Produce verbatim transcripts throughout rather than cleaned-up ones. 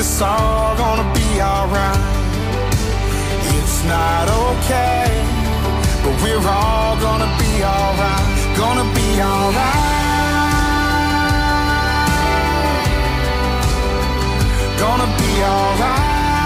it's all gonna be alright. It's not okay, but we're all gonna be alright. Gonna be alright. Gonna be alright.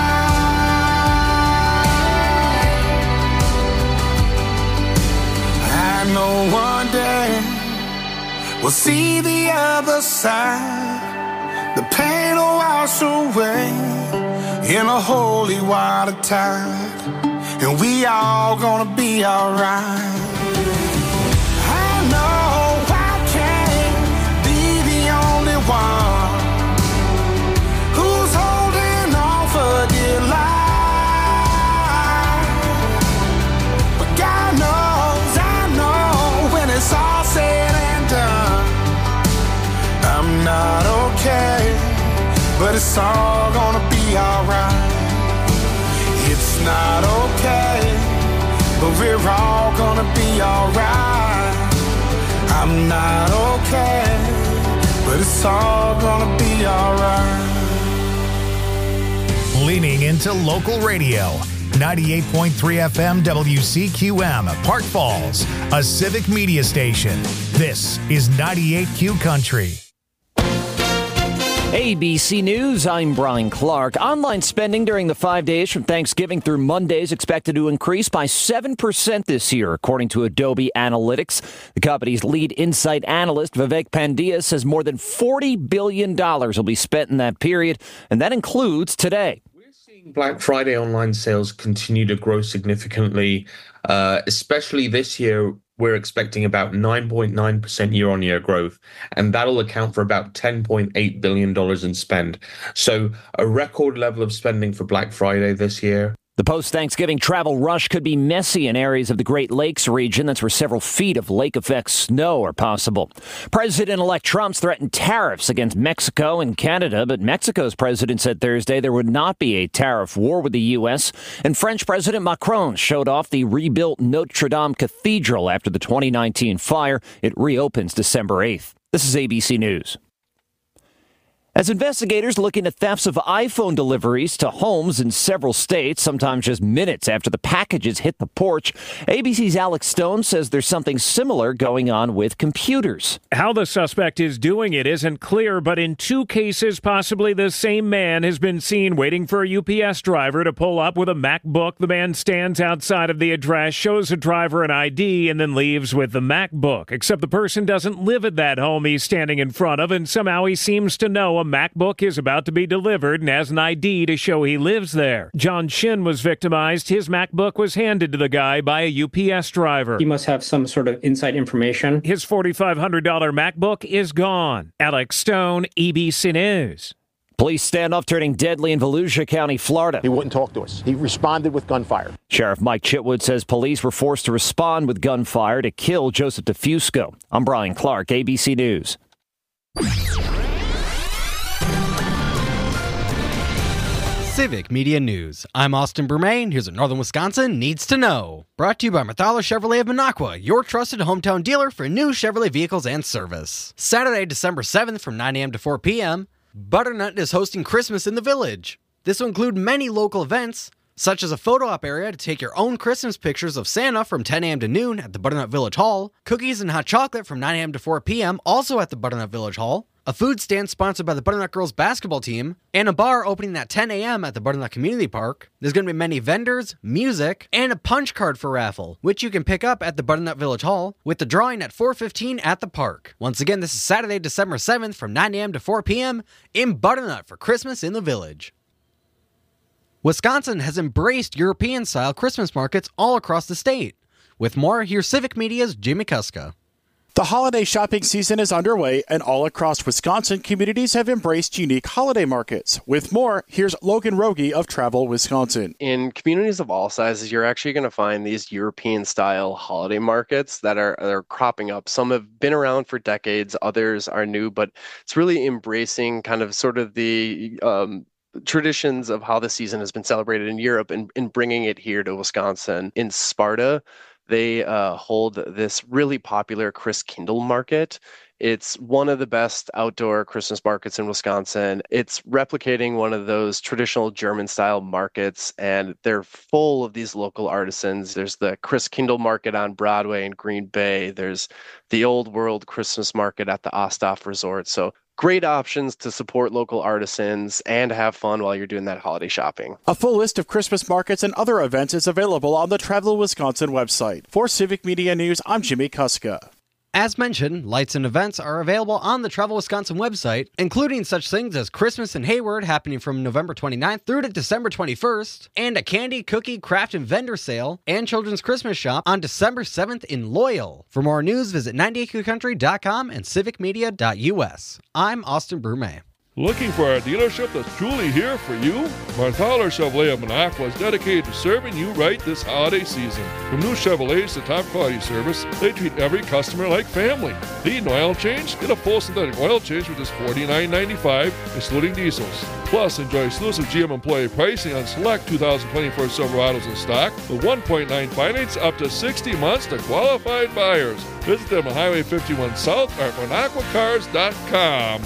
I know one day we'll see the other side. The pain will wash away in a holy water tide, and we all gonna be alright. I know I can't be the only one who's holding on for dear life, but God knows, I know when it's all said and done, I'm not okay, but it's all gonna be alright. It's not okay, but we're all gonna be alright. I'm not okay, but it's all gonna be alright. Leaning into local radio. ninety-eight point three F M W C Q M, Park Falls, a civic media station. This is ninety-eight Q Country. A B C News, I'm Brian Clark. Online spending during the five days from Thanksgiving through Monday is expected to increase by seven percent this year, according to Adobe Analytics. The company's lead insight analyst, Vivek Pandya, says more than forty billion dollars will be spent in that period, and that includes today. Black Friday online sales continue to grow significantly, uh, especially this year. We're expecting about nine point nine percent year-on-year growth, and that'll account for about ten point eight billion dollars in spend. So a record level of spending for Black Friday this year. The post-Thanksgiving travel rush could be messy in areas of the Great Lakes region. That's where several feet of lake-effect snow are possible. President-elect Trump's threatened tariffs against Mexico and Canada, but Mexico's president said Thursday there would not be a tariff war with the U S. And French President Macron showed off the rebuilt Notre Dame Cathedral after the twenty nineteen fire. It reopens December eighth. This is A B C News. As investigators look into thefts of iPhone deliveries to homes in several states, sometimes just minutes after the packages hit the porch, A B C's Alex Stone says there's something similar going on with computers. How the suspect is doing it isn't clear, but in two cases, possibly the same man has been seen waiting for a U P S driver to pull up with a MacBook. The man stands outside of the address, shows the driver an I D, and then leaves with the MacBook. Except the person doesn't live at that home he's standing in front of, and somehow he seems to know a MacBook is about to be delivered and has an I D to show he lives there. John Shin was victimized. His MacBook was handed to the guy by a U P S driver. He must have some sort of inside information. His forty-five hundred dollars MacBook is gone. Alex Stone, A B C News. Police standoff turning deadly in Volusia County, Florida. He wouldn't talk to us. He responded with gunfire. Sheriff Mike Chitwood says police were forced to respond with gunfire to kill Joseph DeFusco. I'm Brian Clark, A B C News. Civic Media News. I'm Austin Bermain. Here's what Northern Wisconsin needs to know. Brought to you by Mathala Chevrolet of Minocqua, your trusted hometown dealer for new Chevrolet vehicles and service. Saturday, December seventh from nine a.m. to four p.m., Butternut is hosting Christmas in the Village. This will include many local events, such as a photo op area to take your own Christmas pictures of Santa from ten a.m. to noon at the Butternut Village Hall, cookies and hot chocolate from nine a.m. to four p.m. also at the Butternut Village Hall, a food stand sponsored by the Butternut Girls basketball team, and a bar opening at ten a.m. at the Butternut Community Park. There's going to be many vendors, music, and a punch card for raffle, which you can pick up at the Butternut Village Hall, with the drawing at four fifteen at the park. Once again, this is Saturday, December seventh from nine a.m. to four p.m. in Butternut for Christmas in the Village. Wisconsin has embraced European-style Christmas markets all across the state. With more, here's Civic Media's Jimmy Kuska. The holiday shopping season is underway, and all across Wisconsin, communities have embraced unique holiday markets. With more, here's Logan Rogie of Travel Wisconsin. In communities of all sizes, you're actually going to find these European-style holiday markets that are, that are cropping up. Some have been around for decades, others are new, but it's really embracing kind of sort of the um, traditions of how the season has been celebrated in Europe and, and bringing it here to Wisconsin. In Sparta, they uh, hold this really popular Christkindl market. It's one of the best outdoor Christmas markets in Wisconsin. It's replicating one of those traditional German-style markets, and they're full of these local artisans. There's the Chris Kindle Market on Broadway in Green Bay. There's the Old World Christmas Market at the Osthoff Resort. So great options to support local artisans and have fun while you're doing that holiday shopping. A full list of Christmas markets and other events is available on the Travel Wisconsin website. For Civic Media News, I'm Jimmy Kuska. As mentioned, lights and events are available on the Travel Wisconsin website, including such things as Christmas in Hayward happening from November twenty-ninth through to December twenty-first, and a candy, cookie, craft, and vendor sale and children's Christmas shop on December seventh in Loyal. For more news, visit ninety-eight q country dot com and civic media dot u s. I'm Austin Brume. Looking for a dealership that's truly here for you? Marthaler Chevrolet of Minocqua is dedicated to serving you right this holiday season. From new Chevrolets to top quality service, they treat every customer like family. Need an oil change? Get a full synthetic oil change for just forty-nine ninety-five, excluding diesels. Plus, enjoy exclusive G M employee pricing on select two thousand twenty-four Silverados in stock with one point nine finance up to sixty months to qualified buyers. Visit them on Highway fifty-one South or at minocqua cars dot com.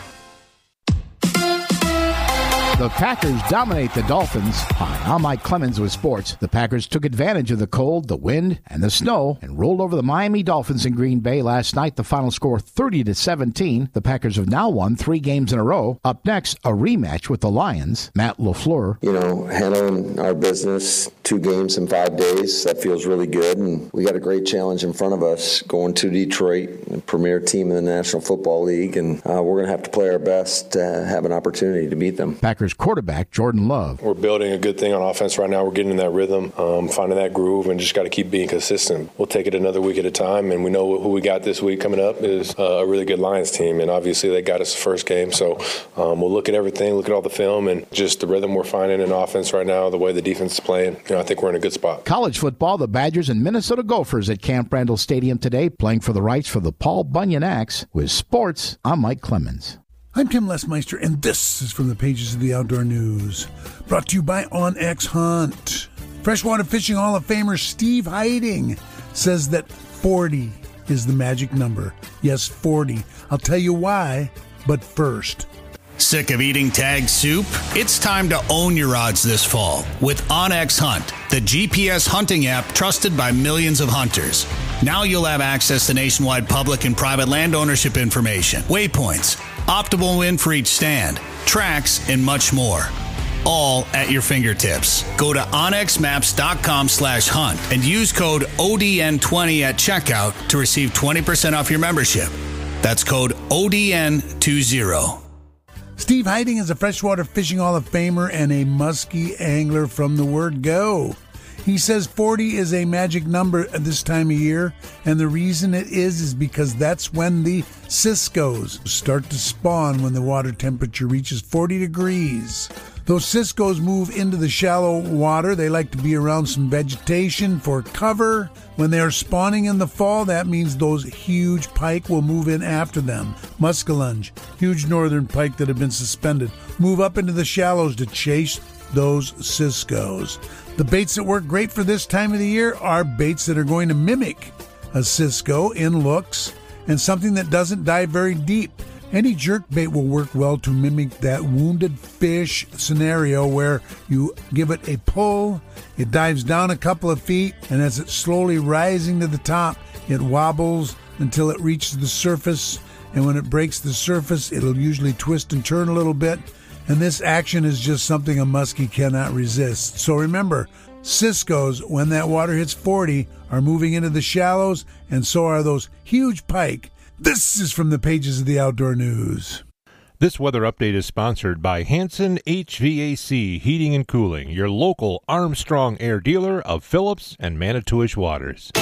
The Packers dominate the Dolphins. Hi, I'm Mike Clemens with sports. The Packers took advantage of the cold, the wind, and the snow and rolled over the Miami Dolphins in Green Bay last night. The final score thirty to seventeen. The Packers have now won three games in a row. Up next, a rematch with the Lions. Matt LaFleur. You know, handling our business, two games in five days, that feels really good. And we got a great challenge in front of us going to Detroit, the premier team in the National Football League. And uh, we're going to have to play our best to have an opportunity to beat them. Packers quarterback Jordan Love. We're building a good thing on offense right now. We're getting in that rhythm, um, finding that groove, and just got to keep being consistent. We'll take it another week at a time, and we know who we got this week coming up is uh, a really good Lions team, and obviously they got us the first game. So um, we'll look at everything, look at all the film, and just the rhythm we're finding in offense right now, the way the defense is playing. You know, I think we're in a good spot. College football, the Badgers and Minnesota Gophers at Camp Randall Stadium today, playing for the rights for the Paul Bunyan Axe. With sports, I'm Mike Clemens. I'm Tim Lesmeister, and this is from the pages of the Outdoor News. Brought to you by OnX Hunt. Freshwater Fishing Hall of Famer Steve Heiding says that forty is the magic number. Yes, forty. I'll tell you why, but first. Sick of eating tagged soup? It's time to own your odds this fall with OnX Hunt, the G P S hunting app trusted by millions of hunters. Now you'll have access to nationwide public and private land ownership information, waypoints, optimal wind for each stand, tracks, and much more. All at your fingertips. Go to onx maps dot com slash hunt and use code O D N twenty at checkout to receive twenty percent off your membership. That's code O D N twenty. Steve Heiding is a Freshwater Fishing Hall of Famer and a muskie angler from the word go. He says forty is a magic number at this time of year, and the reason it is is because that's when the Ciscos start to spawn when the water temperature reaches forty degrees. Those Ciscos move into the shallow water. They like to be around some vegetation for cover. When they are spawning in the fall, that means those huge pike will move in after them. Muskellunge, huge northern pike that have been suspended, move up into the shallows to chase those Ciscos. The baits that work great for this time of the year are baits that are going to mimic a Cisco in looks and something that doesn't dive very deep. Any jerk bait will work well to mimic that wounded fish scenario where you give it a pull, it dives down a couple of feet, and as it's slowly rising to the top, it wobbles until it reaches the surface, and when it breaks the surface, it'll usually twist and turn a little bit, and this action is just something a muskie cannot resist. So remember, Ciscos, when that water hits forty, are moving into the shallows, and so are those huge pike. This is from the pages of the Outdoor News. This weather update is sponsored by Hanson H V A C Heating and Cooling, your local Armstrong Air dealer of Phillips and Manitowish waters.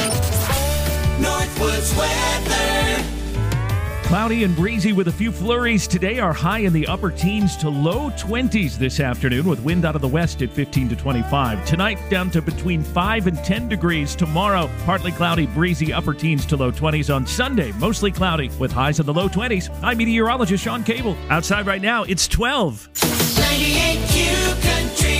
Northwoods weather. Cloudy and breezy with a few flurries today. Our high in the upper teens to low twenties this afternoon with wind out of the west at fifteen to twenty-five. Tonight down to between five and ten degrees. Tomorrow, partly cloudy, breezy, upper teens to low twenties. On Sunday, mostly cloudy with highs in the low twenties. I'm meteorologist Sean Cable. Outside right now, it's twelve. ninety-eight Q Country.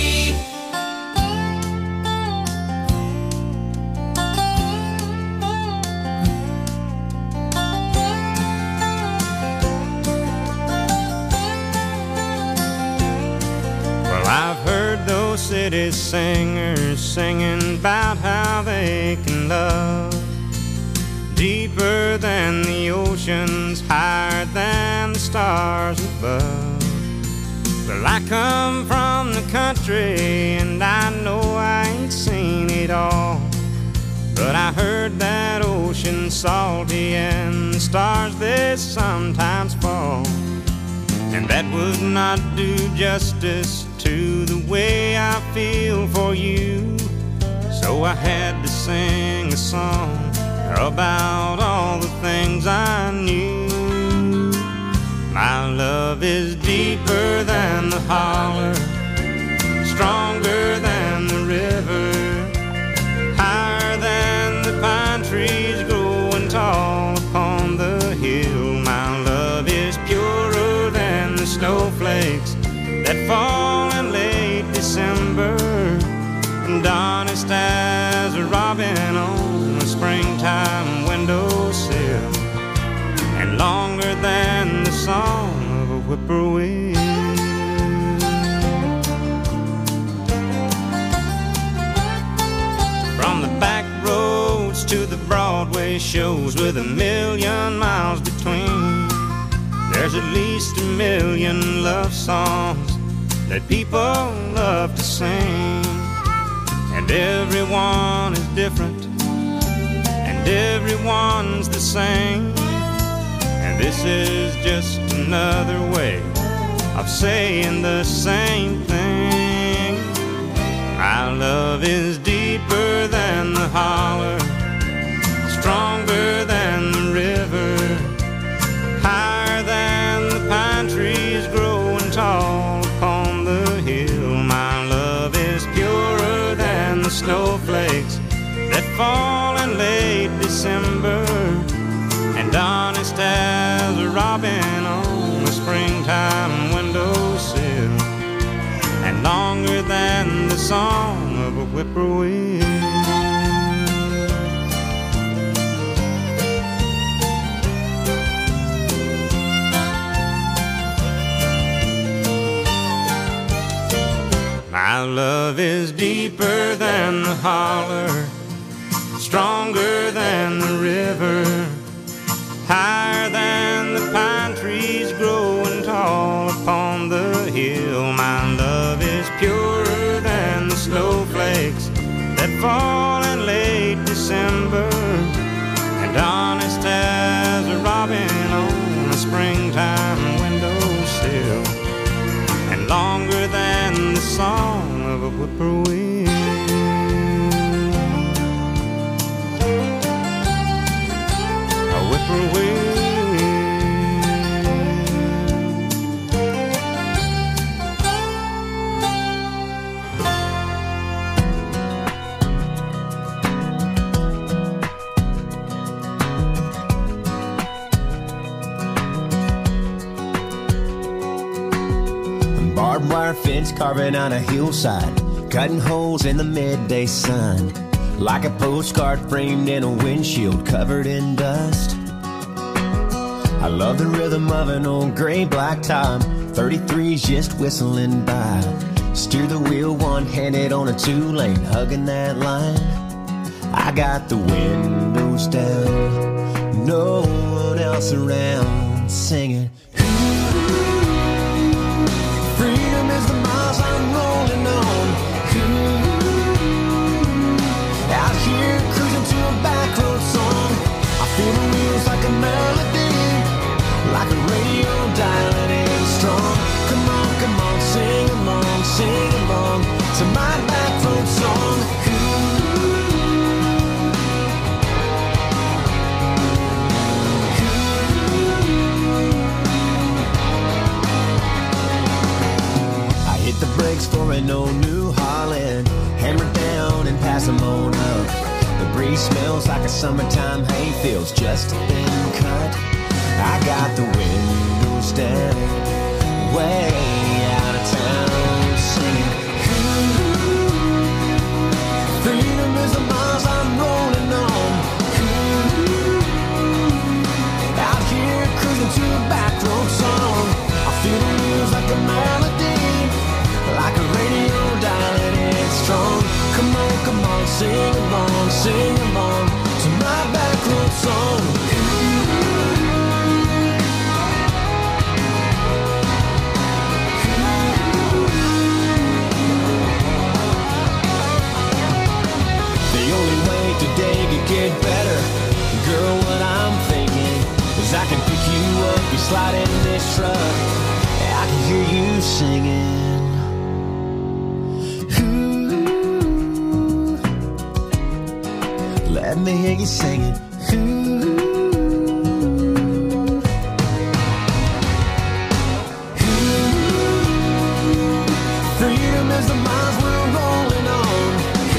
pretty singers singing about how they can love deeper than the oceans, higher than the stars above. Well, I come from the country and I know I ain't seen it all, but I heard that ocean's salty and the stars they sometimes fall, and that would not do justice to the way I feel for you. So I had to sing a song about all the things I knew. My love is deeper than the holler, stronger than the river, higher than the pine trees growing tall upon the hill. My love is purer than the snowflakes that fall in late December, and honest as a robin on a springtime windowsill, and longer than the song of a whippoorwill. From the back roads to the Broadway shows with a million miles between, there's at least a million love songs that people love to sing, and everyone is different and everyone's the same, and this is just another way of saying the same thing. My love is deeper than the holler, stronger than the river, higher than the pine trees growing tall upon the hill. My love is purer than the snowflakes that fall in late December, and honest as a robin on a springtime windowsill, and longer than the song of a whippoorwill. My love is deeper than the holler, stronger than the river, higher than the pine trees growing tall upon the hill. My love is purer than the snowflakes that fall in late December, and honest as a robin on a springtime windowsill, and longer than the song of a whippoorwill. A whippoorwill. Barbed wire fence carving on a hillside, cutting holes in the midday sun, like a postcard framed in a windshield covered in dust. I love the rhythm of an old gray black top, thirty-threes just whistling by. Steer the wheel one-handed on a two-lane, hugging that line. I got the windows down, no one else around, singing. Freedom is the miles I'm rolling on. Ooh, out here cruising to a back road song. I feel the wheels like a melody, like a radio dialing in strong. Come on, come on, sing along, sing along to my back road song. The brakes for an old New Holland, hammer down and pass them on up. The breeze smells like a summertime hayfields, just a thin cut. I got the windows down, way out of town, singing. Ooh, freedom is the miles I'm rolling on. Ooh, out here cruising to a back road song. I feel the wheels like a melody, like a radio dialing in sing along, sing along to my back road song. The only way today could get better, girl, what I'm thinking is I can pick you up, you slide in this truck, I can hear you singing. Let me hear you singing. Ooh. Ooh. Freedom is the miles we're rolling on.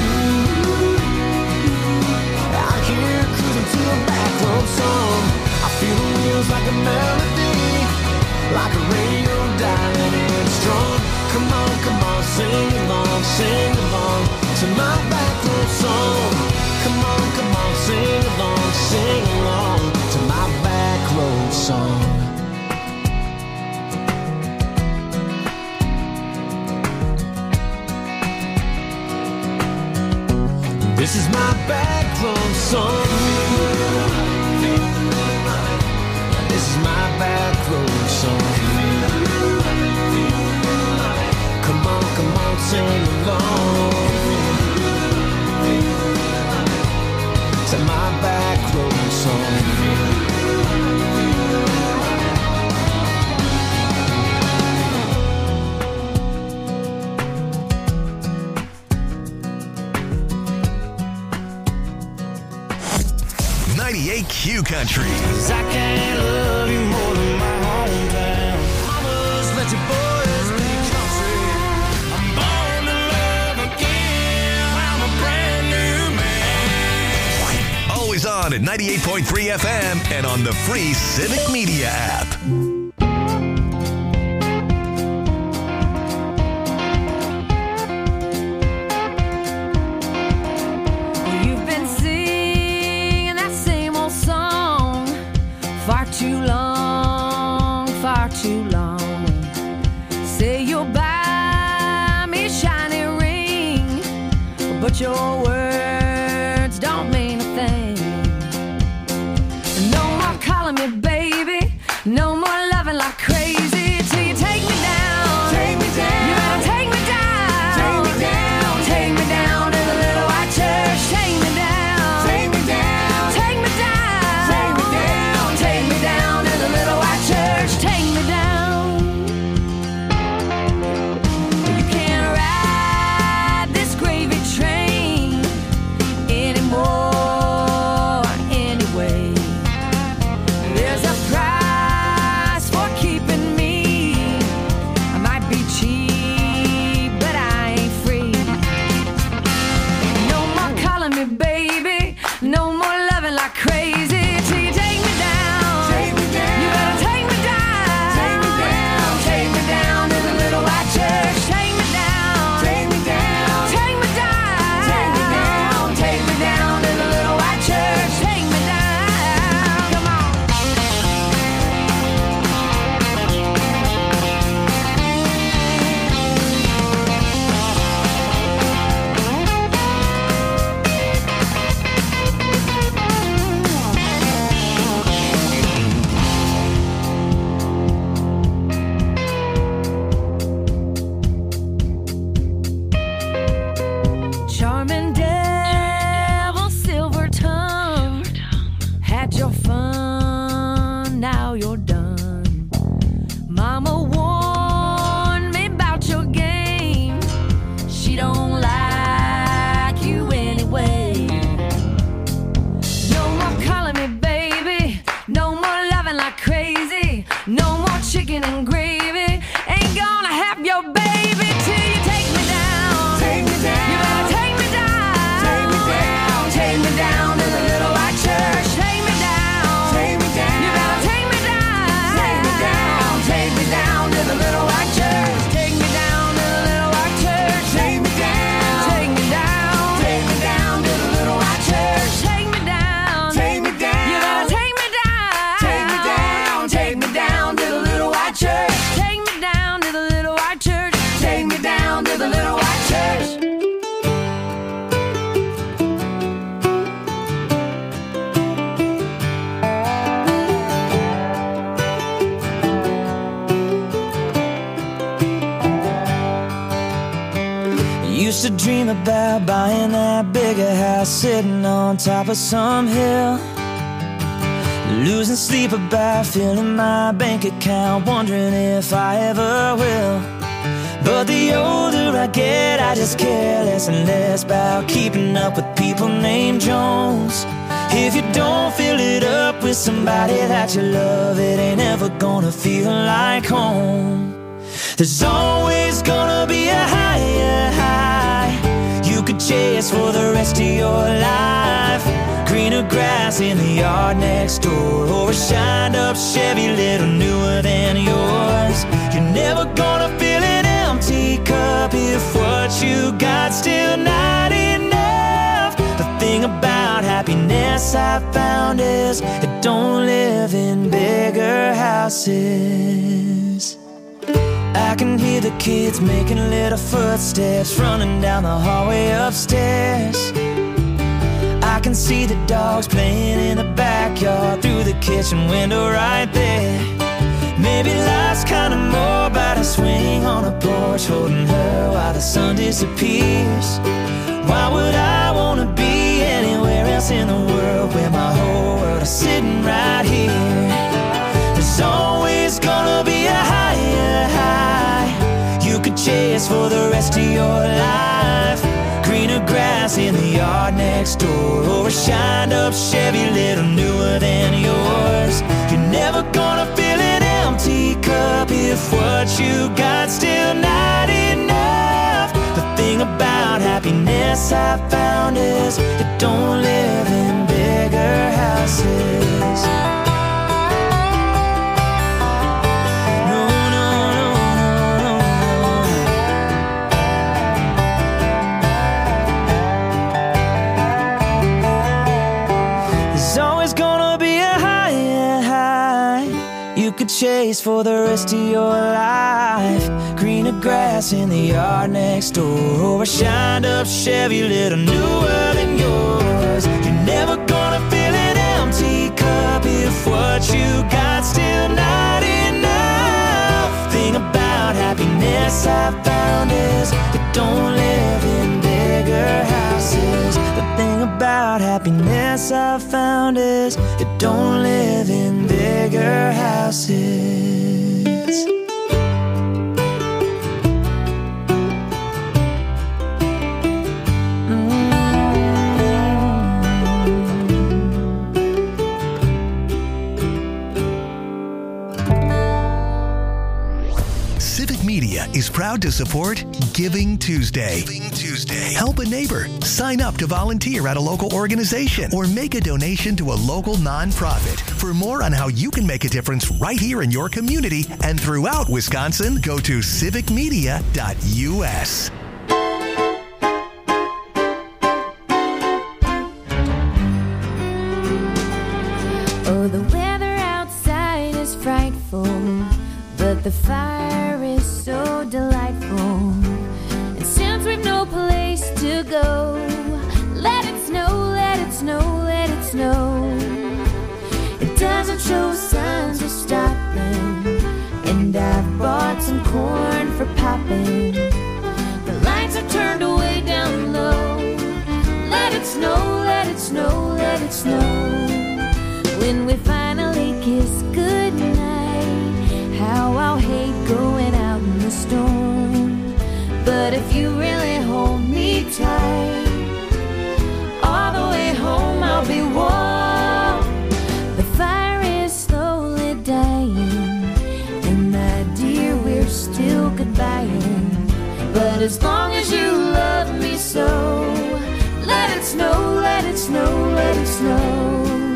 Ooh. Out here cruising to a back road song. I feel the wheels like a melody, like a radio dialing in strong. Come on, come on, sing along, sing along to my back road song. Come on, come on, sing along, sing along to my back road song. This is my back road song. This is my back road song. Come on, come on, sing along to my back road song. ninety-eight Q Country. 'Cause I can't love you more than my hometown. Mamas, let your boys be country. I'm born to love again. I'm a brand new man. Always on at ninety-eight point three F M and on the free Civic Media app. You've been singing that same old song far too long, far too long. Say you'll buy me a shiny ring, but your words don't mean a thing. No more calling me baby, no more loving like crazy till you take me down. Take me down. You better take me down. Take me down. Take me down to the little white church. Take me down. Take me down. Take me down. Take me down. Take me down to the little white church. Take me down. You can't ride this gravy train about buying that bigger house sitting on top of some hill. Losing sleep about filling my bank account, wondering if I ever will. But the older I get, I just care less and less about keeping up with people named Jones. If you don't fill it up with somebody that you love, it ain't ever gonna feel like home. There's always gonna be a higher high you could chase for the rest of your life. Greener grass in the yard next door, or a shined up Chevy little newer than yours. You're never gonna fill an empty cup if what you got still not enough. The thing about happiness I found is it don't live in bigger houses. I can hear the kids making little footsteps running down the hallway upstairs. I can see the dogs playing in the backyard through the kitchen window right there. Maybe life's kinda more about a swing on a porch, holding her while the sun disappears. Why would I wanna be anywhere else in the world where my whole world is sitting right here? There's always gonna be a higher high you could chase for the rest of your life. Greener grass in the yard next door, or a shined up Chevy little newer than yours. You're never gonna fill an empty cup if what you got still not enough. The thing about happiness I found is it don't live in bigger houses. Could chase for the rest of your life. Greener grass in the yard next door, or a shined up Chevy little newer than yours. You're never gonna fill an empty cup if what you got still not enough. Thing about happiness I found is it don't live in bigger houses. The thing about happiness I found is it don't live in bigger houses. Civic Media is proud to support Giving Tuesday. Giving Tuesday. Help a neighbor. Sign up to volunteer at a local organization or make a donation to a local nonprofit. For more on how you can make a difference right here in your community and throughout Wisconsin, go to civic media dot U S. Oh, the weather outside is frightful, but the fire is so delightful. And since we've no place to go, let it snow, let it snow, let it snow. It doesn't show signs of stopping, and I've bought some corn for popping. The lights are turned way down low. Let it snow, let it snow, let it snow. When we finally kiss goodnight, how I'll hate going out in the storm. But if you really hold me tight, all the way home I'll be warm. The fire is slowly dying, and my dear, we're still goodbying. But as long as you love me so, let it snow, let it snow, let it snow.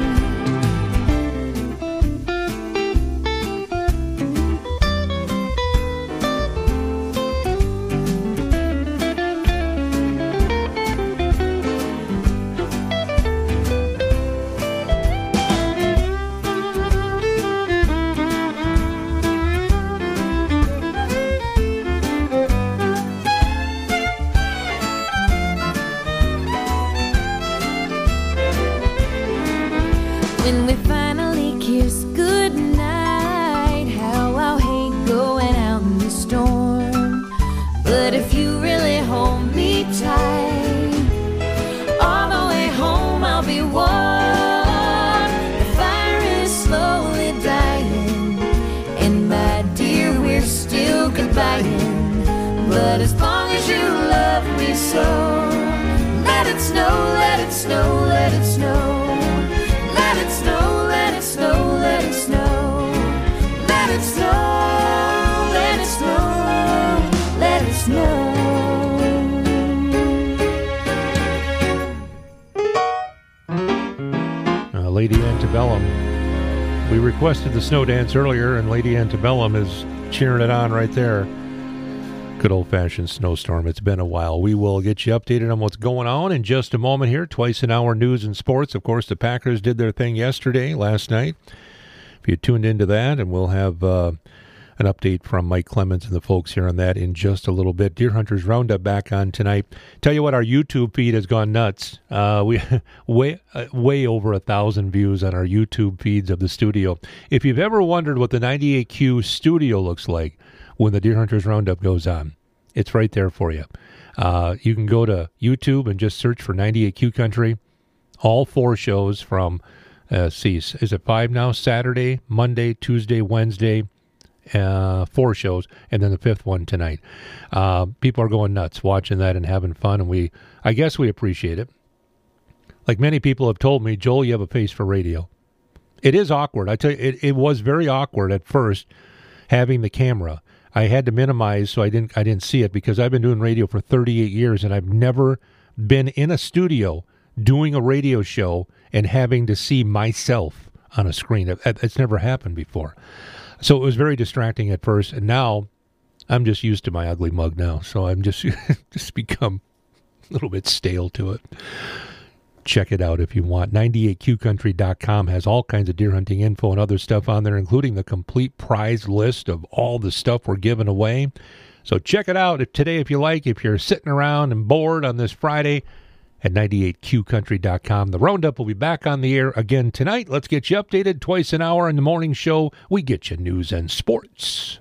When we finally kiss goodnight, how I'll hate going out in the storm. But if you really hold me tight, snow, let it snow. Let it snow, let it snow, let it snow. Let it snow, let it snow, let it snow. Uh, Lady Antebellum. We requested the snow dance earlier, and Lady Antebellum is cheering it on right there. Good old-fashioned snowstorm. It's been a while. We will get you updated on what's going on in just a moment here. Twice an hour news and sports. Of course, the Packers did their thing yesterday, last night. If you tuned into that, and we'll have uh, an update from Mike Clemens and the folks here on that in just a little bit. Deer Hunters Roundup back on tonight. Tell you what, our YouTube feed has gone nuts. Uh, we way uh, way over a thousand views on our YouTube feeds of the studio. If you've ever wondered what the ninety-eight Q studio looks like when the Deer Hunters Roundup goes on, it's right there for you. Uh, you can go to YouTube and just search for ninety-eight Q Country. All four shows from, uh, see, is it five now? Saturday, Monday, Tuesday, Wednesday. Uh, four shows, and then the fifth one tonight. Uh, people are going nuts watching that and having fun, and we, I guess we appreciate it. Like many people have told me, Joel, you have a face for radio. It is awkward. I tell you, it, it was very awkward at first having the camera. I had to minimize so I didn't I didn't see it because I've been doing radio for thirty-eight years, and I've never been in a studio doing a radio show and having to see myself on a screen. It, it's never happened before. So it was very distracting at first, and now I'm just used to my ugly mug now. So I'm just just become a little bit stale to it. Check it out if you want. ninety-eight Q country dot com has all kinds of deer hunting info and other stuff on there, including the complete prize list of all the stuff we're giving away. So check it out if, today if you like. If you're sitting around and bored on this Friday, at ninety-eight Q country dot com. The Roundup will be back on the air again tonight. Let's get you updated twice an hour in the morning show. We get you news and sports.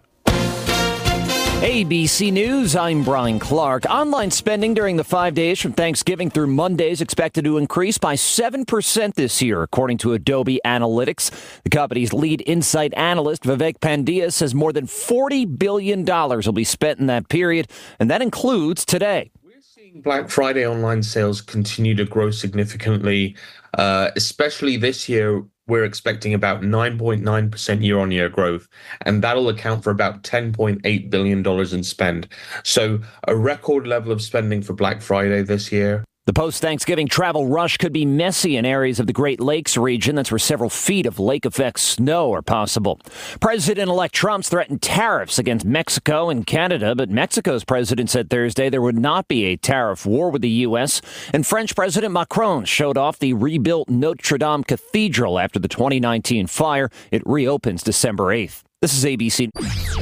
A B C News, I'm Brian Clark. Online spending during the five days from Thanksgiving through Monday is expected to increase by seven percent this year, according to Adobe Analytics. The company's lead insight analyst, Vivek Pandya, says more than forty billion dollars will be spent in that period, and that includes today. Black Friday online sales continue to grow significantly, uh, especially this year. We're expecting about nine point nine percent year-on-year growth, and that'll account for about ten point eight billion dollars in spend. So a record level of spending for Black Friday this year. The post-Thanksgiving travel rush could be messy in areas of the Great Lakes region. That's where several feet of lake-effect snow are possible. President-elect Trump's threatened tariffs against Mexico and Canada, but Mexico's president said Thursday there would not be a tariff war with the U S. And French President Macron showed off the rebuilt Notre Dame Cathedral after the twenty nineteen fire. It reopens December eighth. This is A B C.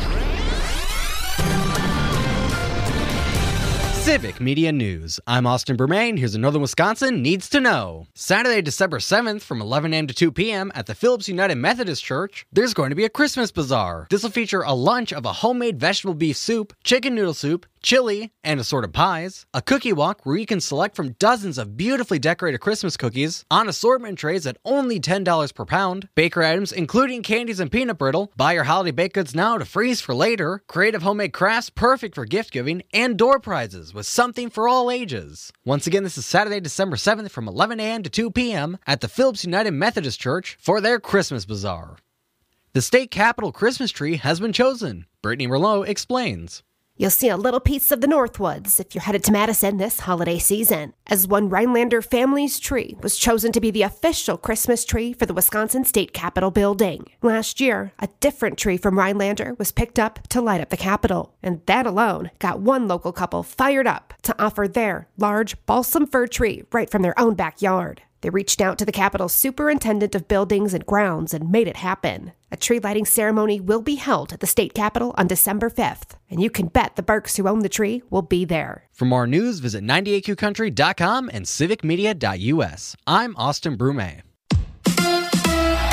Civic Media News. I'm Austin Bermain. Here's a Northern Wisconsin Needs to Know. Saturday, December seventh from eleven a.m. to two p.m. at the Phillips United Methodist Church, there's going to be a Christmas bazaar. This will feature a lunch of a homemade vegetable beef soup, chicken noodle soup, chili, and assorted pies, a cookie walk where you can select from dozens of beautifully decorated Christmas cookies on assortment trays at only ten dollars per pound, bakery items including candies and peanut brittle, buy your holiday baked goods now to freeze for later, creative homemade crafts perfect for gift giving, and door prizes with something for all ages. Once again, this is Saturday, December seventh from eleven a.m. to two p.m. at the Phillips United Methodist Church for their Christmas bazaar. The state capitol Christmas tree has been chosen. Brittany Merlot explains. You'll see a little piece of the Northwoods if you're headed to Madison this holiday season, as one Rhinelander family's tree was chosen to be the official Christmas tree for the Wisconsin State Capitol building. Last year, a different tree from Rhinelander was picked up to light up the Capitol, and that alone got one local couple fired up to offer their large balsam fir tree right from their own backyard. They reached out to the Capitol's superintendent of buildings and grounds and made it happen. A tree lighting ceremony will be held at the state capitol on December fifth, and you can bet the Burks who own the tree will be there. For more news, visit ninety-eight Q country dot com and civic media dot u s. I'm Austin Brume.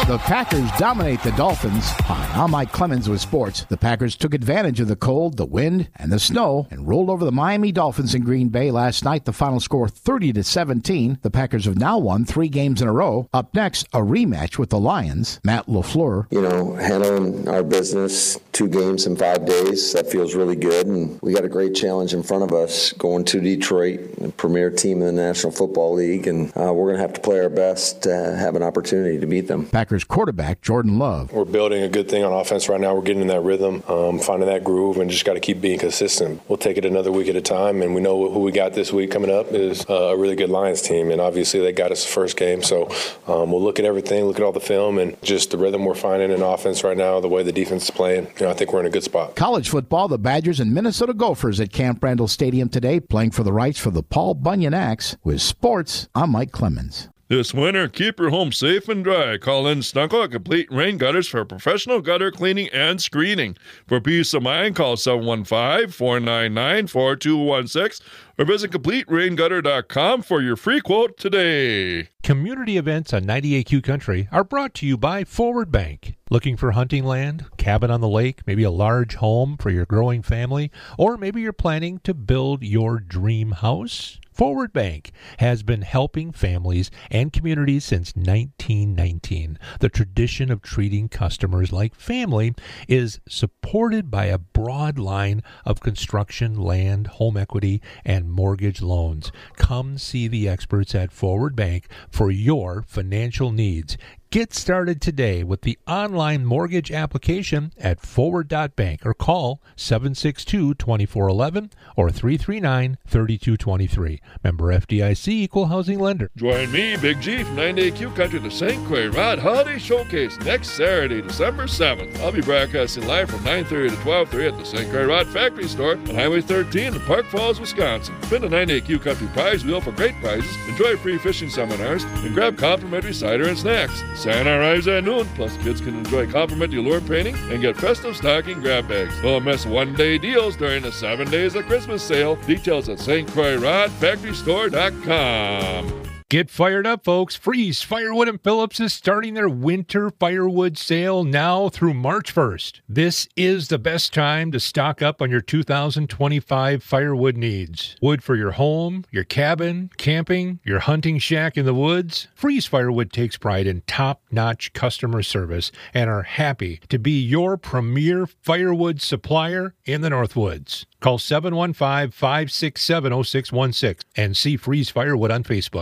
The Packers dominate the Dolphins. Hi, I'm Mike Clemens with sports. The Packers took advantage of the cold, the wind, and the snow and rolled over the Miami Dolphins in Green Bay last night. The final score thirty to seventeen. The Packers have now won three games in a row. Up next, a rematch with the Lions. Matt LaFleur. You know, handling our business, two games in five days, that feels really good. And we got a great challenge in front of us going to Detroit, the premier team in the National Football League. And uh, we're going to have to play our best to have an opportunity to beat them. Packers quarterback Jordan Love. We're building a good thing on offense right now. We're getting in that rhythm, um, finding that groove, and just got to keep being consistent. We'll take it another week at a time, and we know who we got this week coming up is uh, a really good Lions team, and obviously they got us the first game. So um, we'll look at everything, look at all the film, and just the rhythm we're finding in offense right now, the way the defense is playing. You know, I think we're in a good spot. College football, the Badgers and Minnesota Gophers at Camp Randall Stadium today, playing for the rights for the Paul Bunyan Axe. With sports, I'm Mike Clemens. This winter, keep your home safe and dry. Call in Stunko at Complete Rain Gutters for professional gutter cleaning and screening. For peace of mind, call seven one five, four nine nine, four two one six or visit complete rain gutter dot com for your free quote today. Community events on ninety-eight Q Country are brought to you by Forward Bank. Looking for hunting land, cabin on the lake, maybe a large home for your growing family, or maybe you're planning to build your dream house? Forward Bank has been helping families and communities since nineteen nineteen. The tradition of treating customers like family is supported by a broad line of construction, land, home equity, and mortgage loans. Come see the experts at Forward Bank for your financial needs. Get started today with the online mortgage application at forward dot bank or call seven six two, two four one one or three three nine, three two two three. Member F D I C, Equal Housing Lender. Join me, Big G, from ninety-eight Q Country, the Saint Croix Rod Holiday Showcase next Saturday, December seventh. I'll be broadcasting live from nine thirty to twelve thirty at the Saint Croix Rod Factory Store on Highway thirteen in Park Falls, Wisconsin. Spin the ninety-eight Q Country prize wheel for great prizes, enjoy free fishing seminars, and grab complimentary cider and snacks. Santa arrives at noon, plus kids can enjoy complimentary lure painting and get festive stocking grab bags. Don't miss one-day deals during the seven days of Christmas sale. Details at Saint Croix Rod Factory Store dot com. Get fired up, folks. Freeze Firewood and Phillips is starting their winter firewood sale now through March first. This is the best time to stock up on your two thousand twenty-five firewood needs. Wood for your home, your cabin, camping, your hunting shack in the woods. Freeze Firewood takes pride in top-notch customer service and are happy to be your premier firewood supplier in the Northwoods. Call seven one five, five six seven, zero six one six and see Freeze Firewood on Facebook.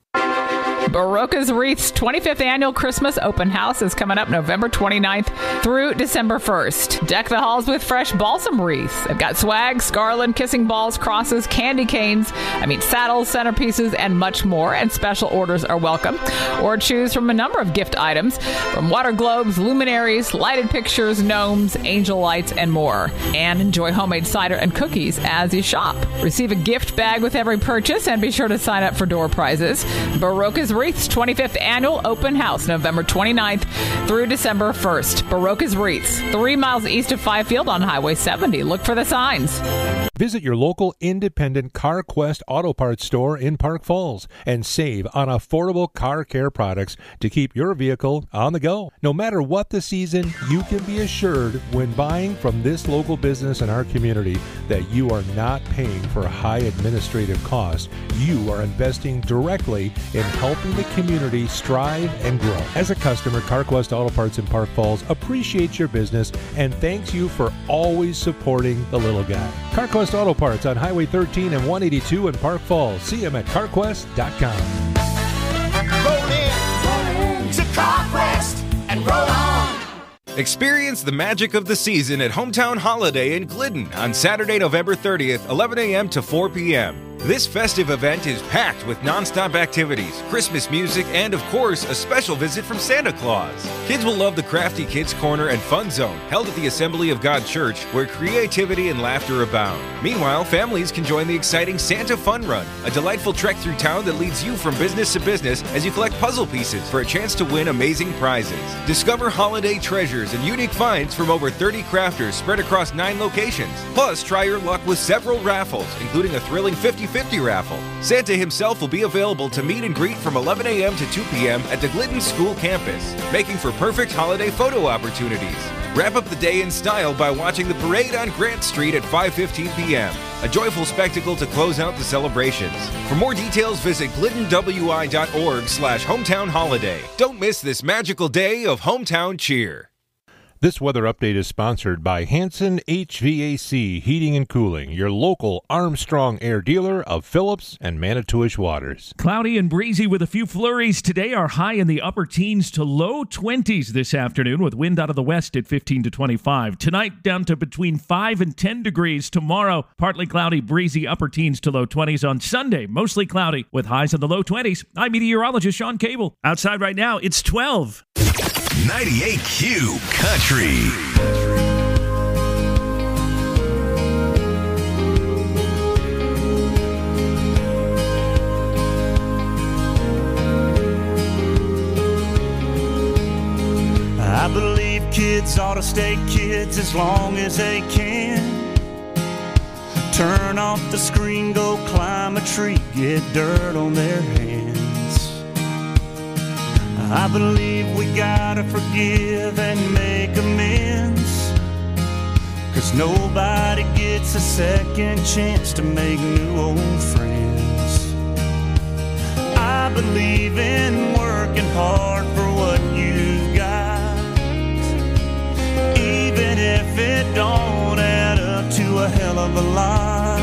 Barocas Wreaths twenty-fifth Annual Christmas Open House is coming up November twenty-ninth through December first. Deck the halls with fresh balsam wreaths. They've got swags, garland, kissing balls, crosses, candy canes, I mean saddles, centerpieces, and much more, and special orders are welcome. Or choose from a number of gift items, from water globes, luminaries, lighted pictures, gnomes, angel lights, and more. And enjoy homemade cider and cookies as you shop. Receive a gift bag with every purchase, and be sure to sign up for door prizes. Barocas Wreaths twenty-fifth Annual Open House, November twenty-ninth through December first. Barocas Wreaths, three miles east of Fifield on Highway seventy. Look for the signs. Visit your local independent CarQuest Auto Parts store in Park Falls and save on affordable car care products to keep your vehicle on the go. No matter what the season, you can be assured when buying from this local business in our community that you are not paying for high administrative costs. You are investing directly in helping the community strive and grow. As a customer, CarQuest Auto Parts in Park Falls appreciates your business and thanks you for always supporting the little guy. CarQuest Auto Parts on Highway thirteen and one eighty-two in Park Falls. See them at car quest dot com. Roll in, roll in to CarQuest and roll on. Experience the magic of the season at Hometown Holiday in Glidden on Saturday, November thirtieth, eleven a.m. to four p.m. This festive event is packed with non-stop activities, Christmas music, and of course, a special visit from Santa Claus. Kids will love the Crafty Kids Corner and Fun Zone, held at the Assembly of God Church, where creativity and laughter abound. Meanwhile, families can join the exciting Santa Fun Run, a delightful trek through town that leads you from business to business as you collect puzzle pieces for a chance to win amazing prizes. Discover holiday treasures and unique finds from over thirty crafters spread across nine locations. Plus, try your luck with several raffles, including a thrilling fifty-five fifty raffle. Santa himself will be available to meet and greet from eleven a.m. to two p.m. at the Glidden School campus, making for perfect holiday photo opportunities. Wrap up the day in style by watching the parade on Grant Street at five fifteen p.m. A joyful spectacle to close out the celebrations. For more details, visit glidden w i dot org slash hometown holiday. Don't miss this magical day of hometown cheer. This weather update is sponsored by Hanson H V A C Heating and Cooling, your local Armstrong Air dealer of Phillips and Manitowish Waters. Cloudy and breezy with a few flurries today. Our high in the upper teens to low twenties this afternoon with wind out of the west at fifteen to twenty-five. Tonight down to between five and ten degrees. Tomorrow, partly cloudy, breezy, upper teens to low twenties. On Sunday, mostly cloudy with highs in the low twenties. I'm meteorologist Sean Cable. Outside right now, it's twelve. ninety-eight Q Country. I believe kids ought to stay kids as long as they can. Turn off the screen, go climb a tree, get dirt on their hands. I believe we gotta forgive and make amends, 'cause nobody gets a second chance to make new old friends. I believe in working hard for what you've got, even if it don't add up to a hell of a lot.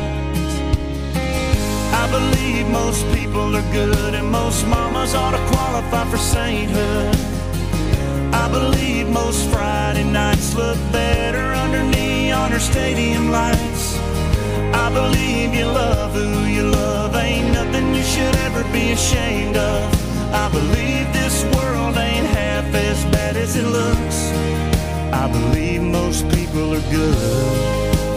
I believe most people are good and most mamas ought to qualify for sainthood. I believe most Friday nights look better under neon or stadium lights. I believe you love who you love, ain't nothing you should ever be ashamed of. I believe this world ain't half as bad as it looks. I believe most people are good.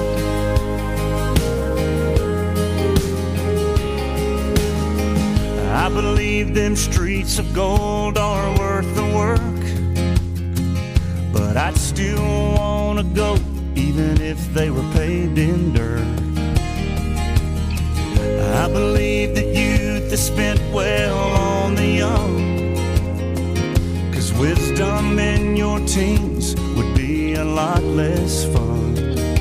I believe them streets of gold are worth the work, but I'd still want to go even if they were paved in dirt. I believe that youth is spent well on the young, 'cause wisdom in your teens would be a lot less fun.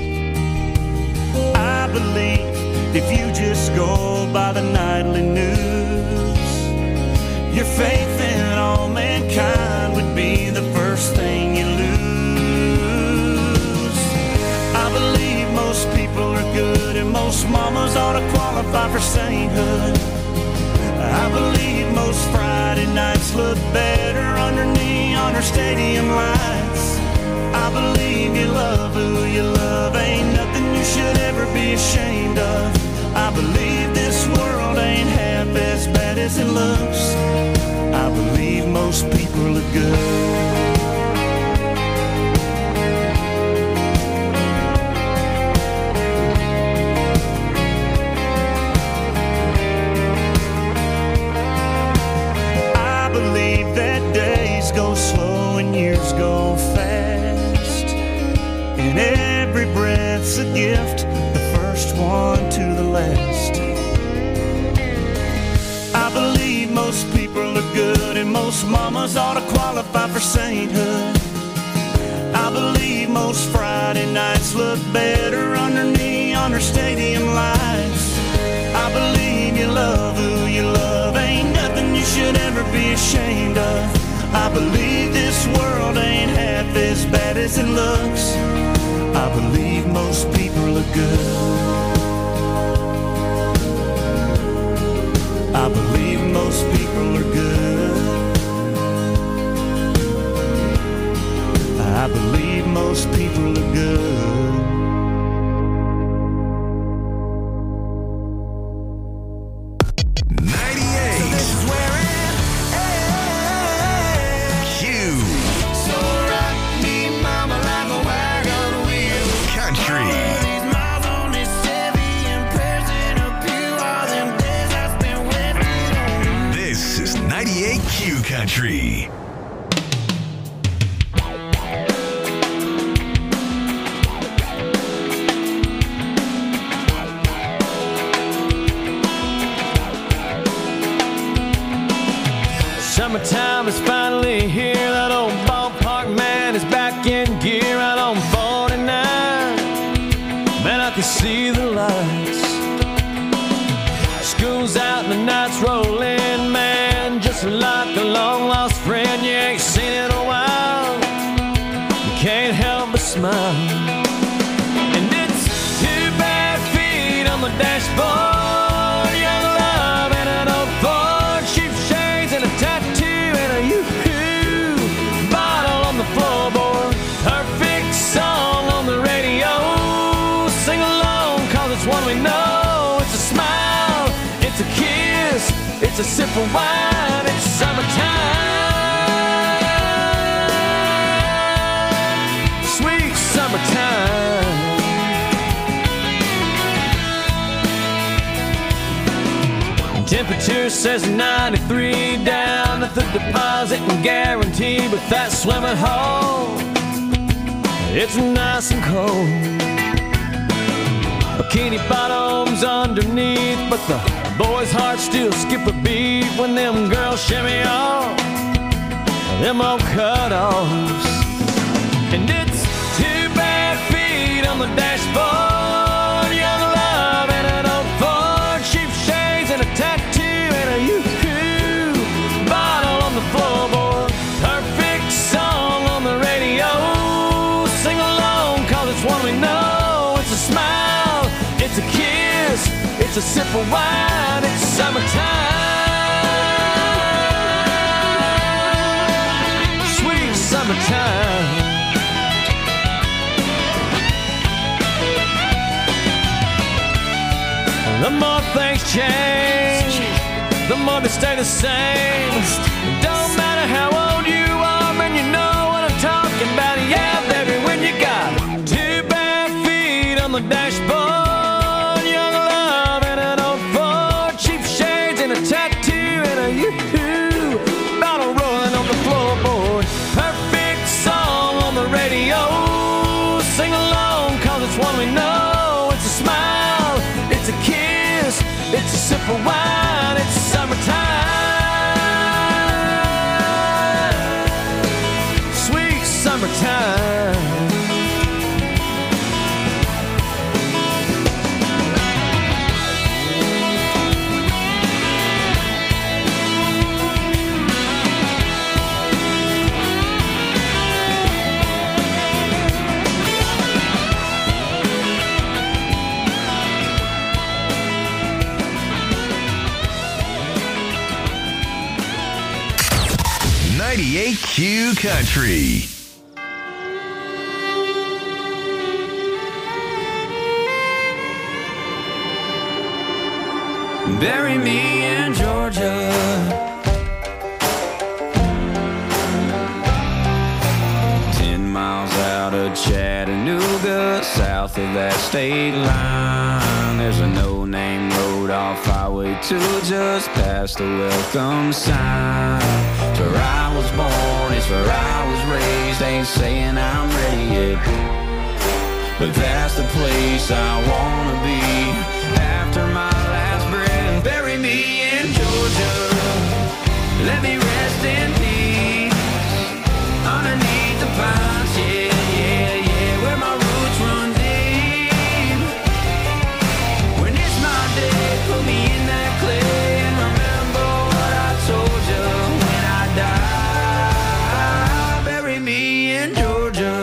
I believe if you just go by the nightly news, your faith in all mankind would be the first thing you lose. I believe most people are good and most mamas ought to qualify for sainthood. I believe most Friday nights look better under neon or stadium lights. I believe you love who you love, ain't nothing you should ever be ashamed of. I believe this world ain't half as bad as it looks. I believe most people are good. I believe that days go slow and years go fast, and every breath's a gift, the first one to the last. I believe most people are good and most mamas ought to qualify for sainthood. I believe most Friday nights look better under neon or stadium lights. I believe you love who you love, ain't nothing you should ever be ashamed of. I believe this world ain't half as bad as it looks. I believe most people are good. I believe most people are good. I believe most people are good. ninety-eight. So this is where it ends. Q. So rock me, mama, like a wagon wheel. Country. This is ninety-eight Q Country. Summertime is finally here. That old ballpark man is back in gear out on forty-nine. Man, I can see the lights. School's out and the night's rolling, man. Just like a long lost friend you ain't seen in a while. You can't help but smile. And it's two bare feet on the dashboard, young love and an old Ford, cheap shades and a tattoo and a yoo-hoo bottle on the floorboard. Perfect song on the radio. Sing along, cause it's one we know. It's a smile, it's a kiss, it's a sip of wine. It's summertime, sweet summertime. Temperature says ninety-three down at the deposit and guarantee, but that swimming hole, it's nice and cold. Bikini bottoms underneath, but the boys' hearts still skip a beat when them girls shimmy off them old cut-offs. And it's two bare feet on the dashboard, young love and an old Ford, cheap shades and a tattoo and a yoo-hoo bottle on the floorboard. Perfect song on the radio. Sing along, cause it's one we know. It's a smile, it's a kiss, it's a sip of wine. It's summertime, sweet summertime. The more things change, the more they stay the same. It don't matter how old you are, man, you know what I'm talking about. Yeah, baby, when you got two bare feet on the dashboard, young love and an old Ford, cheap shades and a tattoo and a yoo-hoo bottle rolling on the floorboard. Perfect song on the radio. Sing along, cause it's one we know. It's a smile, it's a kiss, it's a sip of wine. It's summertime, sweet summertime. ninety-eight Q Country. Bury me in Georgia, ten miles out of Chattanooga, south of that state line. There's a no-name road off Highway two, just past the welcome sign. It's where I was born, it's where I was raised. Ain't saying I'm ready yet, but that's the place I wanna be after my last breath. Bury me in Georgia, let me rest in peace underneath the pines. Yeah, yeah, yeah, where my roots run deep. When it's my day, put me in that clay and remember what I told you when I die. Bury me in Georgia.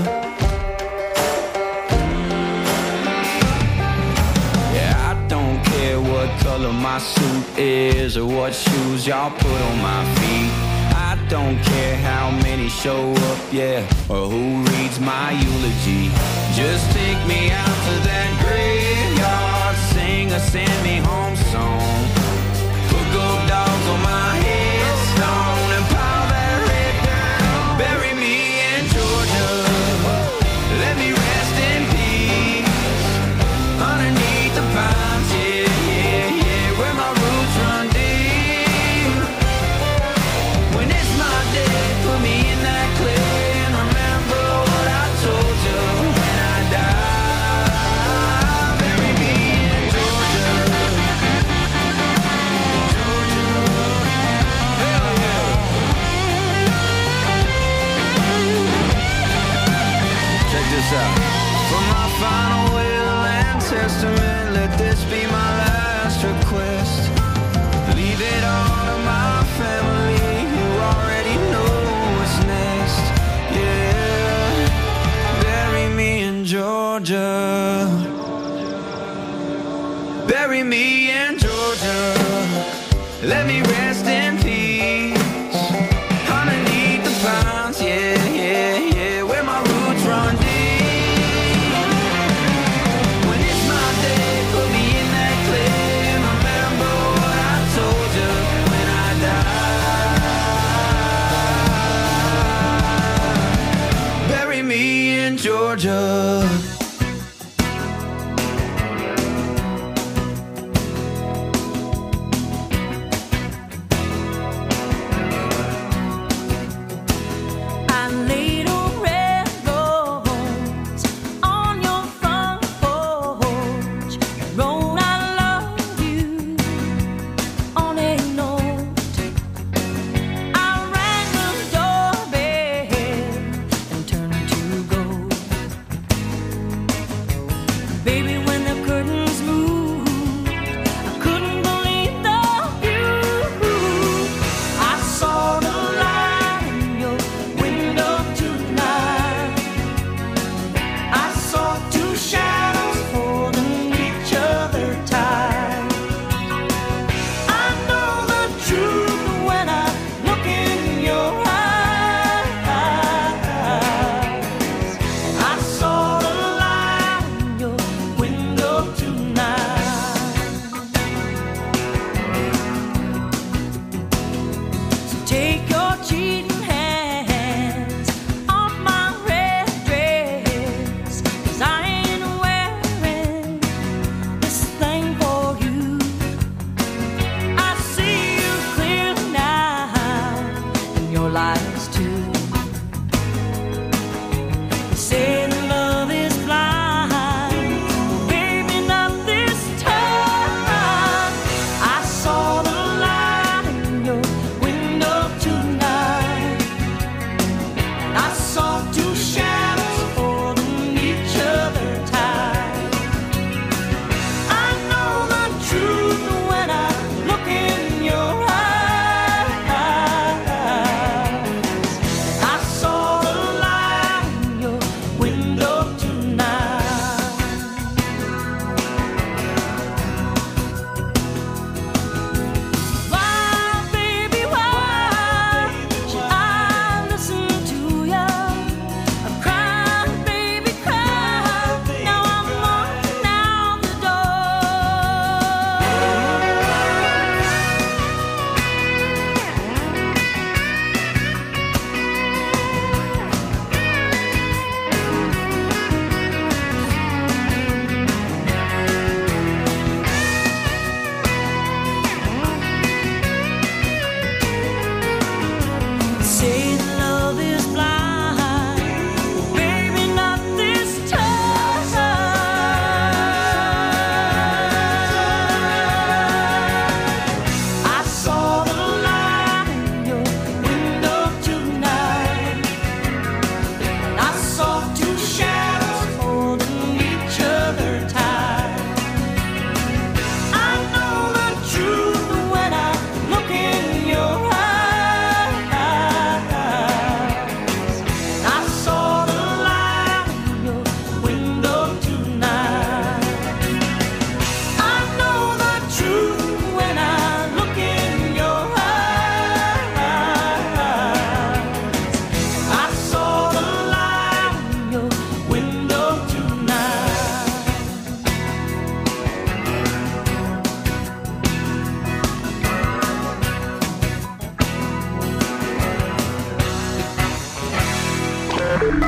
Color my suit is or what shoes y'all put on my feet. I don't care how many show up, yeah, or who reads my eulogy. Just take me out to that graveyard, sing a send me home song. Put gold dogs on my headstone and pile that red dirt. Bury me in Georgia, let me rest in peace underneath the pines, yeah. Where my roots run deep. When it's my day, put me in that clay and remember what I told you when I die. Bury me in Georgia.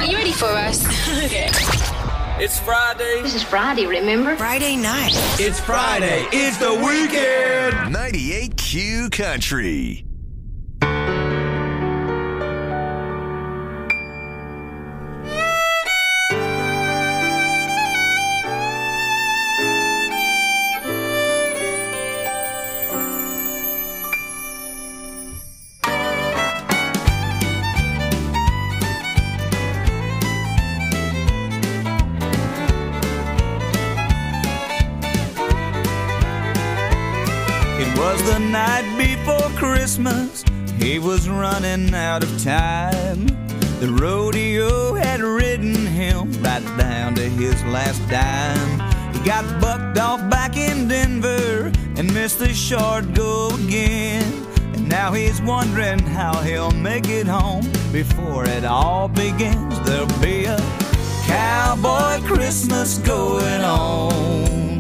Are you ready for us? Okay. It's Friday. This is Friday, remember? Friday night. It's Friday. It's the weekend. ninety-eight Q Country. Was the night before Christmas, he was running out of time. The rodeo had ridden him right down to his last dime. He got bucked off back in Denver and missed the short go again. And now he's wondering how he'll make it home before it all begins. There'll be a cowboy Christmas going on.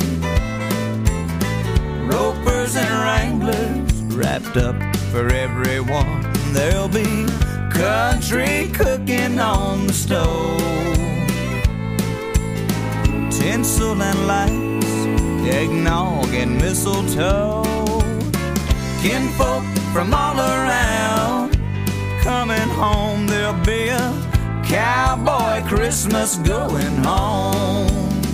Ropers and wranglers wrapped up for everyone. There'll be country cooking on the stove, tinsel and lights, eggnog and mistletoe. Kinfolk from all around coming home. There'll be a cowboy Christmas going home.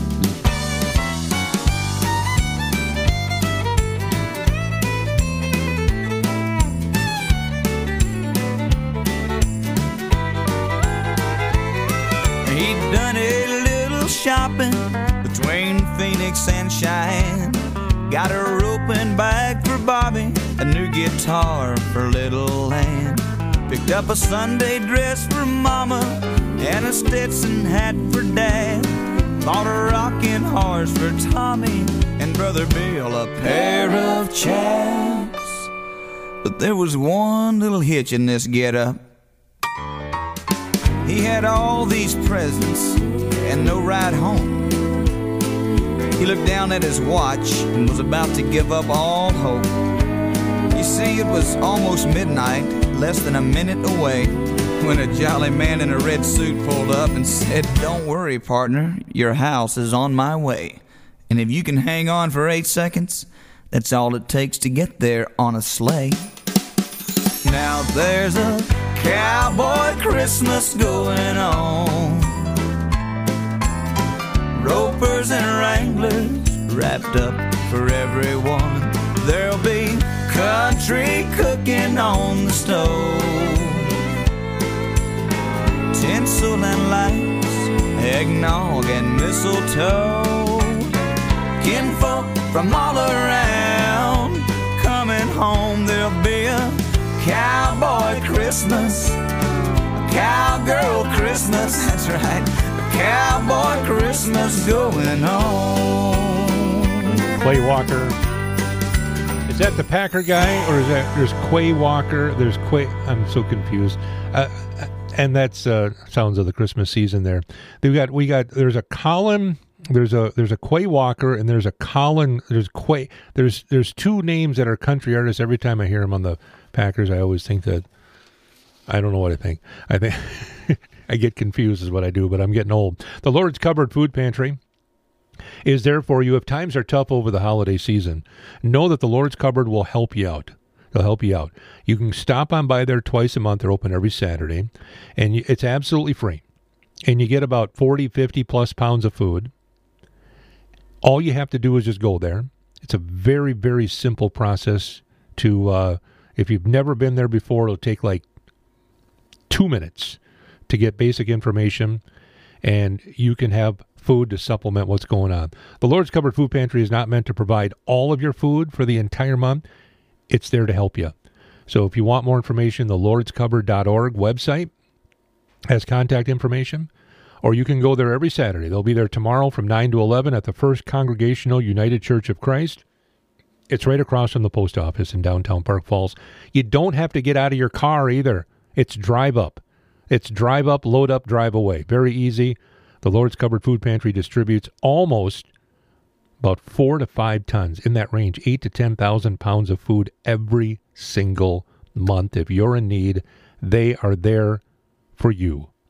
Done a little shopping between Phoenix and Cheyenne. Got a roping bag for Bobby, a new guitar for little Ann. Picked up a Sunday dress for Mama and a Stetson hat for Dad. Bought a rocking horse for Tommy and Brother Bill a pair of chaps. But there was one little hitch in this get-up. He had all these presents and no ride home. He looked down at his watch and was about to give up all hope. You see, it was almost midnight, less than a minute away, when a jolly man in a red suit pulled up and said, "Don't worry, partner, your house is on my way. And if you can hang on for eight seconds, that's all it takes to get there on a sleigh." Now there's a cowboy Christmas going on. Ropers and wranglers wrapped up for everyone. There'll be country cooking on the stove, tinsel and lights, eggnog and mistletoe. Kinfolk from all around coming home. There'll be a cowboy Christmas, a cowgirl Christmas, that's right, a cowboy Christmas going on. Clay Walker. Is that the Packer guy, or is that, there's Quay Walker, there's Quay, I'm so confused. Uh, and that's uh, sounds of the Christmas season there. They've got, we got, there's a Colin, there's a, there's a Quay Walker, and there's a Colin, there's Quay, there's, there's two names that are country artists. Every time I hear them on the Packers, I always think that, I don't know what I think. I think I get confused is what I do, but I'm getting old. The Lord's Cupboard Food Pantry is there for you. If times are tough over the holiday season, know that the Lord's Cupboard will help you out. They'll help you out. You can stop on by there twice a month. They're open every Saturday, and you, it's absolutely free. And you get about forty, fifty plus pounds of food. All you have to do is just go there. It's a very, very simple process to, uh, if you've never been there before, it'll take like two minutes to get basic information, and you can have food to supplement what's going on. The Lord's Cupboard Food Pantry is not meant to provide all of your food for the entire month. It's there to help you. So if you want more information, the lords cupboard dot org website has contact information, or you can go there every Saturday. They'll be there tomorrow from nine to eleven at the First Congregational United Church of Christ. It's right across from the post office in downtown Park Falls. You don't have to get out of your car either. It's drive up. It's drive up, load up, drive away. Very easy. The Lord's Cupboard Food Pantry distributes almost about four to five tons, in that range, eight to ten thousand pounds of food every single month. If you're in need, they are there for you.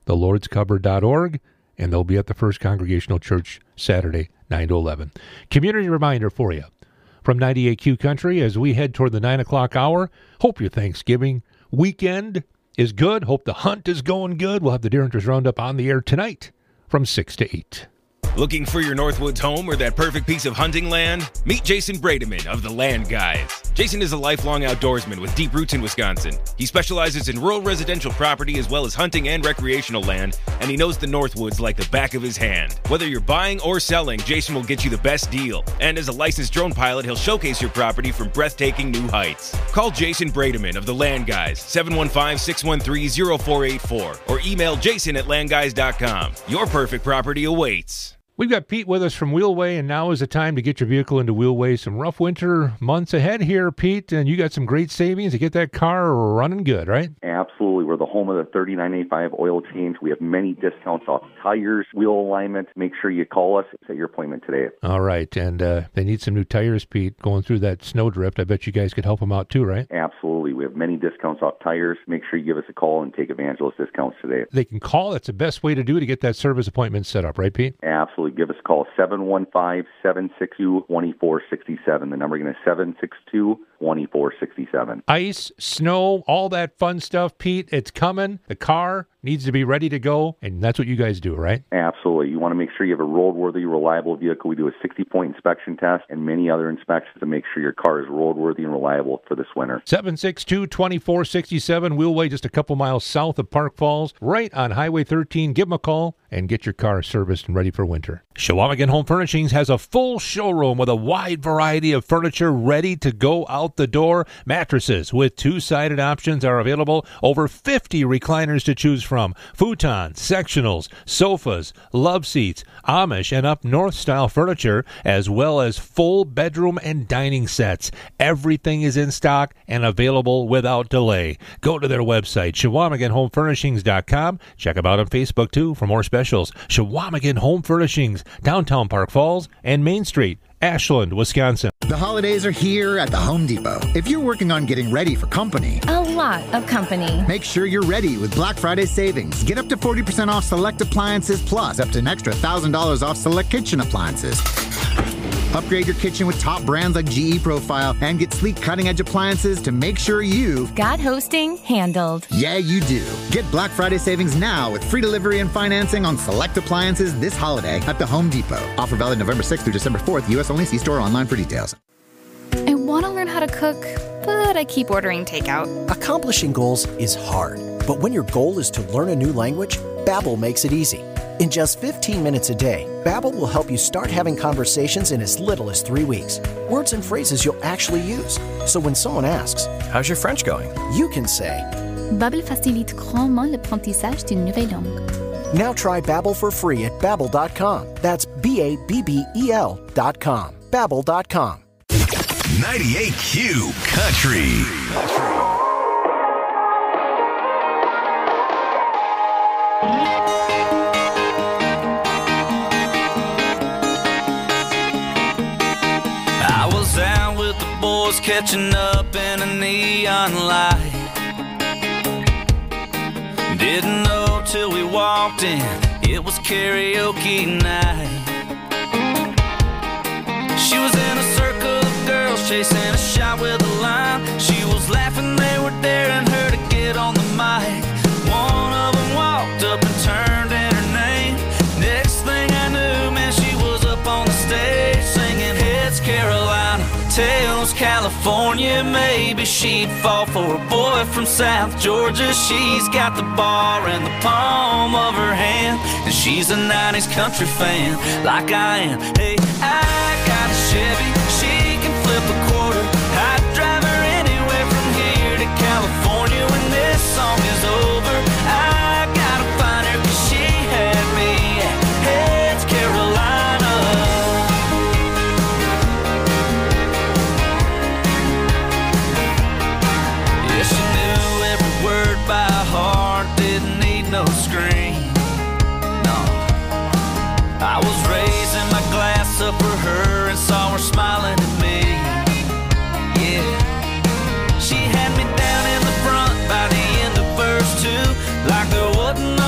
the lords cupboard dot org, and they'll be at the First Congregational Church Saturday, nine to eleven. Community reminder for you from ninety-eight Q Country as we head toward the nine o'clock hour. Hope your Thanksgiving weekend is good. Hope the hunt is going good. We'll have the Deer Hunters Roundup on the air tonight from six to eight. Looking for your Northwoods home or that perfect piece of hunting land? Meet Jason Brademan of The Land Guys. Jason is a lifelong outdoorsman with deep roots in Wisconsin. He specializes in rural residential property as well as hunting and recreational land, and he knows the Northwoods like the back of his hand. Whether you're buying or selling, Jason will get you the best deal. And as a licensed drone pilot, he'll showcase your property from breathtaking new heights. Call Jason Brademan of The Land Guys, seven one five, six one three, zero four eight four, or email jason at land guys dot com. Your perfect property awaits. We've got Pete with us from Wheelway, and now is the time to get your vehicle into Wheelway. Some rough winter months ahead here, Pete, and you got some great savings to get that car running good, right? Absolutely. We're the home of the thirty-nine eighty-five oil change. We have many discounts off tires, wheel alignment. Make sure you call us. Set your appointment today. All right, and uh, they need some new tires, Pete, going through that snowdrift. I bet you guys could help them out too, right? Absolutely. We have many discounts off tires. Make sure you give us a call and take Evangelist discounts today. They can call. That's the best way to do it to get that service appointment set up, right, Pete? Absolutely. Give us a call, seven one five, seven six two, two four six seven. The number again is seven six two, two four six seven. Ice, snow, all that fun stuff, Pete. It's coming. The car needs to be ready to go, and that's what you guys do, right? Absolutely. You want to make sure you have a roadworthy, reliable vehicle. We do a sixty-point inspection test and many other inspections to make sure your car is roadworthy and reliable for this winter. seven six two, two four six seven, Wheelway, just a couple miles south of Park Falls, right on Highway thirteen. Give them a call and get your car serviced and ready for winter. Shawamigan Home Furnishings has a full showroom with a wide variety of furniture ready to go out the door. Mattresses with two-sided options are available. Over fifty recliners to choose from. Futons, sectionals, sofas, love seats, Amish and up north style furniture, as well as full bedroom and dining sets. Everything is in stock and available without delay. Go to their website, Shawamigan Home Furnishings dot com. Check them out on Facebook too for more specials. Shawamigan Home Furnishings, downtown Park Falls and Main Street, Ashland, Wisconsin. The holidays are here at the Home Depot. If you're working on getting ready for company, a lot of company, make sure you're ready with Black Friday savings. Get up to forty percent off select appliances, plus up to an extra one thousand dollars off select kitchen appliances. Upgrade your kitchen with top brands like G E Profile and get sleek cutting-edge appliances to make sure you've got hosting handled. Yeah, you do. Get Black Friday savings now with free delivery and financing on select appliances this holiday at the Home Depot. Offer valid November sixth through December fourth. U S only. See store online for details. I want to learn how to cook, but I keep ordering takeout. Accomplishing goals is hard, but when your goal is to learn a new language, Babbel makes it easy. In just fifteen minutes a day, Babbel will help you start having conversations in as little as three weeks. Words and phrases you'll actually use. So when someone asks, "How's your French going?" you can say, Babbel facilite grandement l'apprentissage d'une nouvelle langue. Now try Babbel for free at babbel dot com. That's B A B B E L dot com. Babbel dot com. ninety-eight Q Country. I was out with the boys catching up in a neon light. Didn't know till we walked in, it was karaoke night. She was in a circle of girls chasing a shot with a line. She was laughing, they were daring her to get on the mic. One of them walked up and turned in her name. Next thing I knew, man, she was up on the stage singing Heads Carolina, Tails California. Maybe she'd fall for a boy from South Georgia. She's got the bar in the palm of her hand, and she's a nineties country fan like I am. Hey, I got a Chevy, she can flip a quarter. I'd drive her anywhere from here to California. When this song is over, I gotta find her, 'cause she had me at Heads Carolina. Yeah, she knew every word by heart, didn't need no screen. No, I was raising my glass up for her and saw her smiling at me. Yeah, she had me down in the front by the end of verse two, like there wasn't